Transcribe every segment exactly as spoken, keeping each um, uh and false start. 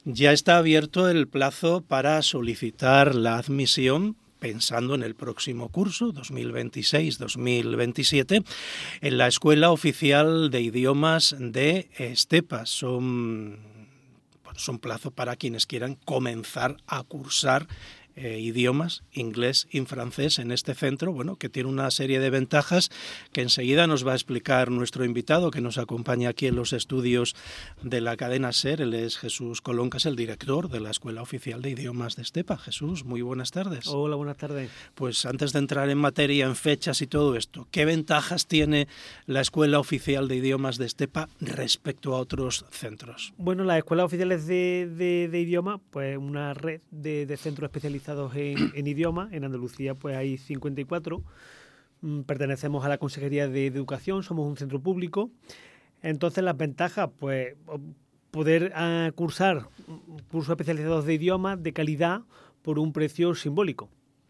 Ya está abierto el plazo para solicitar la admisión, pensando en el próximo curso, dos mil veintiséis dos mil veintisiete, en la Escuela Oficial de Idiomas de Estepa. Son, bueno, son plazo para quienes quieran comenzar a cursar Eh, idiomas, inglés y francés en este centro, bueno, que tiene una serie de ventajas que enseguida nos va a explicar nuestro invitado que nos acompaña aquí en los estudios de la cadena SER. Él es Jesús Colón, que es el director de la Escuela Oficial de Idiomas de Estepa. Jesús, muy buenas tardes. Hola, buenas tardes. Pues antes de entrar en materia, en fechas y todo esto, ¿qué ventajas tiene la Escuela Oficial de Idiomas de Estepa respecto a otros centros? Bueno, las escuelas oficiales de, de, de idiomas, pues una red de, de centros especializados En, en idiomas. En Andalucía pues hay cincuenta y cuatro. Pertenecemos a la Consejería de, de Educación, somos un centro público. Entonces las ventajas, pues poder uh, cursar cursos especializados de idiomas de calidad por un precio simbólico.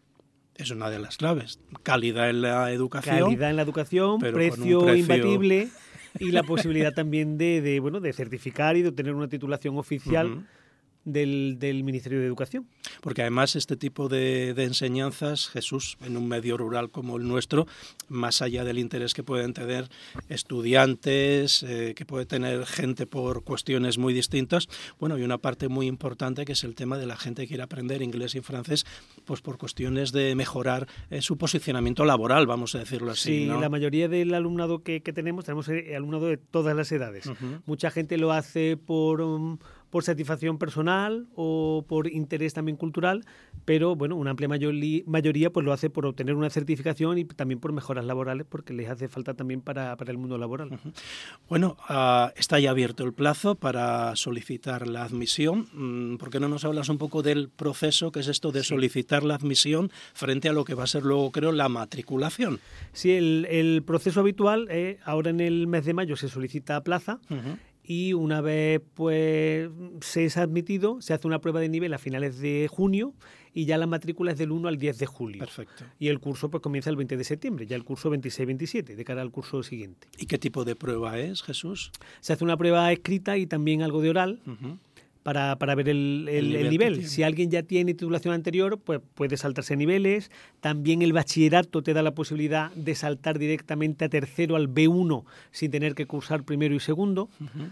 Es una de las claves. Calidad en la educación. Calidad en la educación, precio, precio imbatible y la posibilidad también de, de, bueno, de certificar y de obtener una titulación oficial uh-huh. Del, del Ministerio de Educación. Porque además este tipo de, de enseñanzas, Jesús, en un medio rural como el nuestro, más allá del interés que pueden tener estudiantes, eh, que puede tener gente por cuestiones muy distintas, bueno, hay una parte muy importante que es el tema de la gente que quiere aprender inglés y francés, pues por cuestiones de mejorar eh, su posicionamiento laboral, vamos a decirlo así. Sí, ¿no? La mayoría del alumnado que, que tenemos, tenemos alumnado de todas las edades. Uh-huh. Mucha gente lo hace por... Um, por satisfacción personal o por interés también cultural, pero bueno, una amplia mayoría pues lo hace por obtener una certificación y también por mejoras laborales, porque les hace falta también para, para el mundo laboral. Uh-huh. Bueno, uh, está ya abierto el plazo para solicitar la admisión. ¿Por qué no nos hablas un poco del proceso, que es esto de sí. solicitar la admisión frente a lo que va a ser luego, creo, la matriculación? Sí, el, el proceso habitual, eh, ahora en el mes de mayo se solicita plaza, uh-huh. Y una vez pues se es admitido, se hace una prueba de nivel a finales de junio y ya la matrícula es del uno al diez de julio. Perfecto. Y el curso pues comienza el veinte de septiembre, ya el curso veintiséis veintisiete, de cara al curso siguiente. ¿Y qué tipo de prueba es, Jesús? Se hace una prueba escrita y también algo de oral. Uh-huh. Para, para ver el, el, el nivel. El nivel. Si alguien ya tiene titulación anterior, pues puede saltarse niveles. También el bachillerato te da la posibilidad de saltar directamente a tercero al B uno sin tener que cursar primero y segundo. Uh-huh.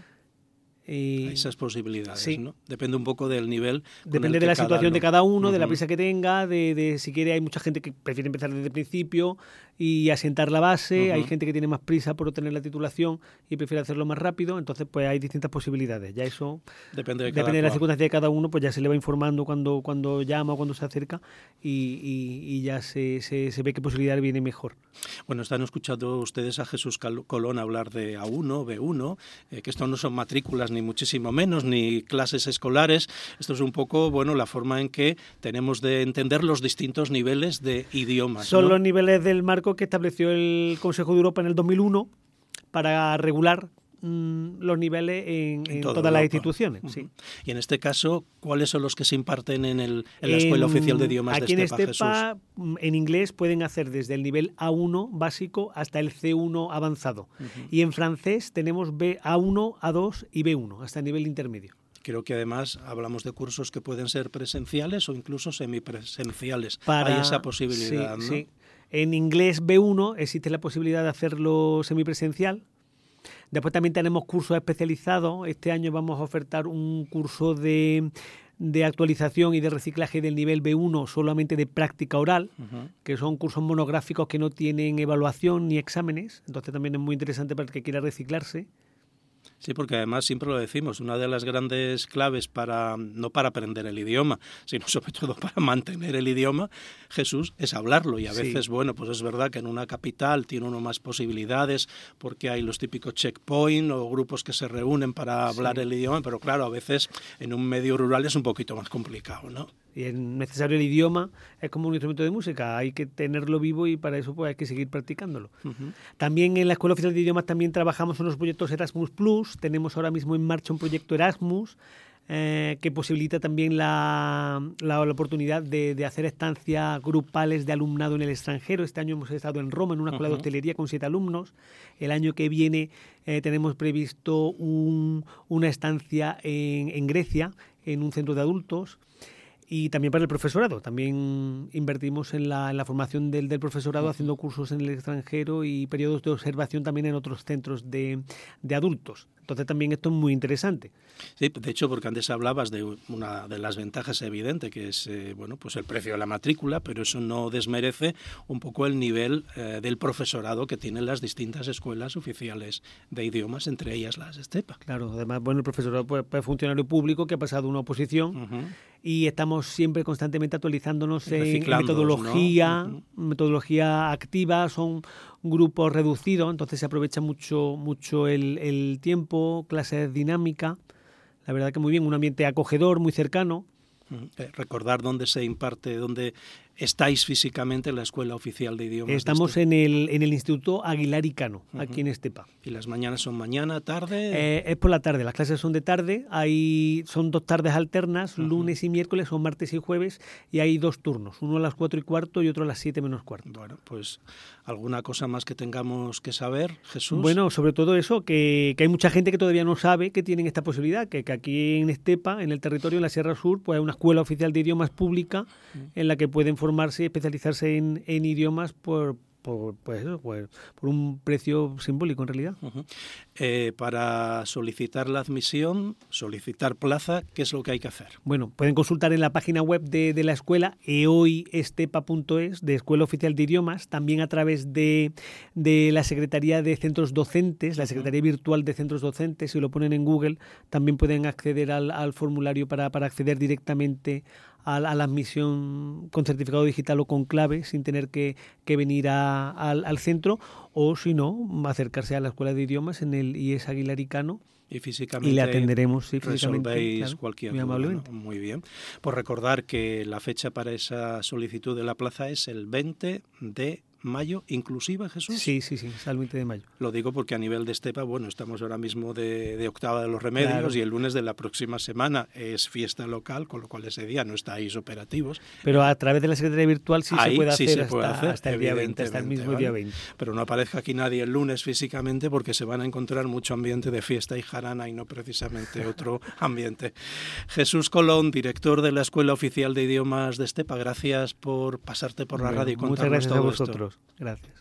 Y, Hay esas posibilidades, sí. ¿no? Depende un poco del nivel. Depende de la situación uno. de cada uno, uh-huh. de la prisa que tenga, de, de si quiere. Hay mucha gente que prefiere empezar desde el principio y asentar la base. Uh-huh. Hay gente que tiene más prisa por obtener la titulación y prefiere hacerlo más rápido. Entonces, pues hay distintas posibilidades. Ya eso depende de, depende de la circunstancia de cada uno, pues ya se le va informando cuando, cuando llama o cuando se acerca y, y, y ya se, se, se ve qué posibilidad viene mejor. Bueno, están escuchando ustedes a Jesús Colón hablar de A uno, B uno, eh, que esto no son matrículas ni muchísimo menos, ni clases escolares. Esto es un poco, bueno, la forma en que tenemos de entender los distintos niveles de idiomas. Son ¿no? los niveles del marco que estableció el Consejo de Europa en el dos mil uno para regular mmm, los niveles en, en, en todas Europa. Las instituciones. Uh-huh. Sí. Y en este caso, ¿cuáles son los que se imparten en, el, en la Escuela en, Oficial de Idiomas aquí de Estepa, en Estepa, Jesús? En inglés pueden hacer desde el nivel A uno básico hasta el C uno avanzado. Uh-huh. Y en francés tenemos B A uno, A dos y B uno, hasta el nivel intermedio. Creo que además hablamos de cursos que pueden ser presenciales o incluso semipresenciales. Para, Hay esa posibilidad, sí, ¿no? Sí. En inglés B uno existe la posibilidad de hacerlo semipresencial. Después también tenemos cursos especializados. Este año vamos a ofertar un curso de, de actualización y de reciclaje del nivel B uno solamente de práctica oral, uh-huh. que son cursos monográficos que no tienen evaluación ni exámenes. Entonces también es muy interesante para el que quiera reciclarse. Sí, porque además siempre lo decimos, una de las grandes claves para, no para aprender el idioma, sino sobre todo para mantener el idioma, Jesús, es hablarlo. Y a veces, sí. bueno, pues es verdad que en una capital tiene uno más posibilidades porque hay los típicos checkpoints o grupos que se reúnen para hablar sí. el idioma, pero claro, a veces en un medio rural es un poquito más complicado, ¿no? Y es necesario el idioma, es como un instrumento de música, hay que tenerlo vivo y para eso pues hay que seguir practicándolo. Uh-huh. También en la Escuela Oficial de Idiomas también trabajamos en los proyectos Erasmus Plus, tenemos ahora mismo en marcha un proyecto Erasmus eh, que posibilita también la, la, la oportunidad de, de hacer estancias grupales de alumnado en el extranjero. Este año hemos estado en Roma en una escuela uh-huh. de hostelería con siete alumnos. El año que viene eh, tenemos previsto un, una estancia en, en Grecia, en un centro de adultos. Y también para el profesorado. También invertimos en la, en la formación del, del profesorado, haciendo cursos en el extranjero y periodos de observación también en otros centros de, de adultos. Entonces también esto es muy interesante. Sí, de hecho, porque antes hablabas de una de las ventajas evidentes, que es eh, bueno, pues el precio de la matrícula, pero eso no desmerece un poco el nivel eh, del profesorado que tienen las distintas escuelas oficiales de idiomas, entre ellas las Estepa. Claro, además, bueno, el profesorado pues, pues, funcionario público que ha pasado una oposición uh-huh. y estamos siempre constantemente actualizándonos en, en metodología, ¿no? uh-huh. metodología activa, son grupos reducidos, entonces se aprovecha mucho, mucho el, el tiempo, clases dinámicas. La verdad que muy bien, un ambiente acogedor, muy cercano. Eh, recordar dónde se imparte, dónde estáis físicamente en la Escuela Oficial de Idiomas. Estamos de en el en el Instituto Aguilar y Cano, uh-huh. aquí en Estepa. ¿Y las mañanas son mañana, tarde? Eh, es por la tarde, las clases son de tarde, hay son dos tardes alternas, uh-huh. lunes y miércoles, o martes y jueves, y hay dos turnos, uno a las cuatro y cuarto y otro a las siete menos cuarto. Bueno, pues ¿alguna cosa más que tengamos que saber, Jesús? Bueno, sobre todo eso, que, que hay mucha gente que todavía no sabe que tienen esta posibilidad, que, que aquí en Estepa, en el territorio, en la Sierra Sur, pues hay una Escuela Oficial de Idiomas pública uh-huh. en la que pueden formarse y especializarse en, en idiomas por, por, pues eso, por, por un precio simbólico en realidad. Uh-huh. Eh, para solicitar la admisión, solicitar plaza, ¿qué es lo que hay que hacer? Bueno, pueden consultar en la página web de, de la escuela, eoiestepa punto es, de Escuela Oficial de Idiomas, también a través de, de la Secretaría de Centros Docentes, la Secretaría uh-huh. Virtual de Centros Docentes, si lo ponen en Google, también pueden acceder al, al formulario para, para acceder directamente a, a la admisión con certificado digital o con clave, sin tener que, que venir a, al, al centro, o si no, acercarse a la Escuela de Idiomas en el I E S Aguilar y Cano. Y físicamente y le atenderemos, sí, físicamente. Resolvéis claro, cualquier muy duda, ¿no? Muy bien. Por recordar que la fecha para esa solicitud de la plaza es el veinte de mayo, inclusive, Jesús. Sí, sí, sí, es el veinte de mayo. Lo digo porque a nivel de Estepa, bueno, estamos ahora mismo de, de octava de los remedios, claro. y el lunes de la próxima semana es fiesta local, con lo cual ese día no estáis operativos. Pero a través de la Secretaría Virtual sí Ahí se puede sí hacer, se hasta, puede hacer hasta el día veinte, hasta el mismo ¿vale? día veinte. Pero no aparezca aquí nadie el lunes físicamente, porque se van a encontrar mucho ambiente de fiesta y jarana y no precisamente otro ambiente. Jesús Colón, director de la Escuela Oficial de Idiomas de Estepa, gracias por pasarte por la bueno, radio y contarnos muchas gracias todo a vosotros. esto. Gracias.